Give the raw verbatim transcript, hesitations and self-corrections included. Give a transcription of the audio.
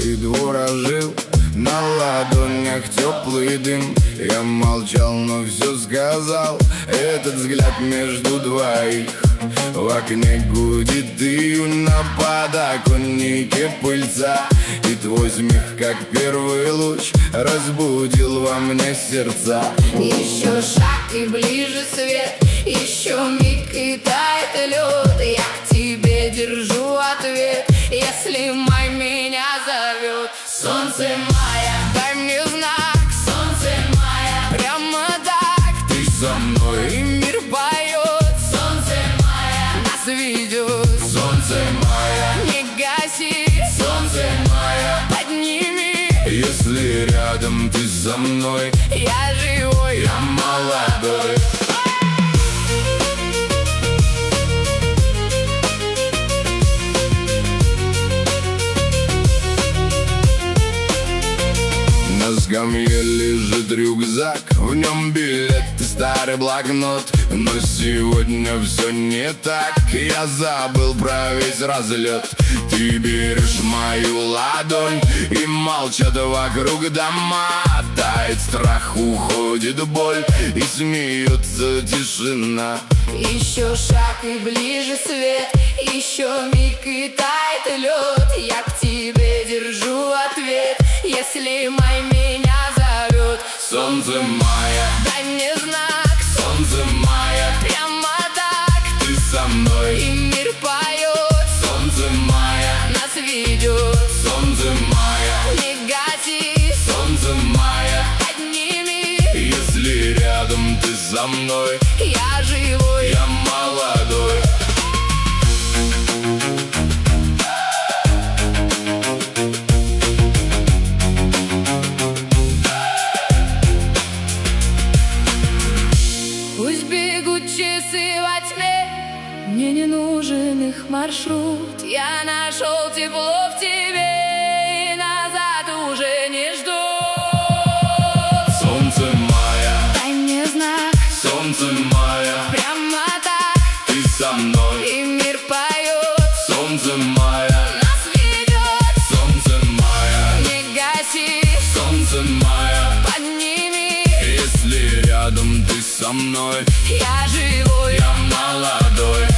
и двор ожил. На ладонях теплый дым. Я молчал, но все сказал. Этот взгляд между двоих. В окне гудит дым, на подоконнике пыльца. И твой смех, как первый луч, разбудил во мне сердца. Еще шаг и ближе свет, еще миг и тает лед. Я к тебе держу ответ, если май меня зовет. Солнце мая, дай мне знак. Солнце мая, прямо так Ты со мной, и мир поет. Солнце мая, нас ведет. солнце мая, Не гаси, солнце мая. подними. Если рядом ты со мной, Я живой, я молодой. На скамье лежит рюкзак, в нем билет и старый блокнот. Но сегодня все не так, я забыл про весь разлет. Ты берешь мою ладонь, и молчат вокруг дома. Тает страх, уходит боль, и смеется тишина. еще шаг и ближе свет, еще миг и тает лед. Я к тебе держу ответ, если май меня зовет. Солнце мая, Дай мне знак, солнце мая, прямо так ты со мной. и мир поет. Солнце мая, Нас ведет, солнце мая, не гаси, солнце мая. подними. Если рядом ты со мной, Я живой, я молодой. пусть бегут часы во тьме, мне не нужен их маршрут. Я нашел тепло в тебе, и назад уже не жду. Солнце мая, Дай мне знак, солнце мая, прямо так ты со мной. и мир поет. Солнце мая, Нас ведет, солнце мая, не гаси, солнце мая. подними. Если рядом ты со мной, Я живой, я молодой.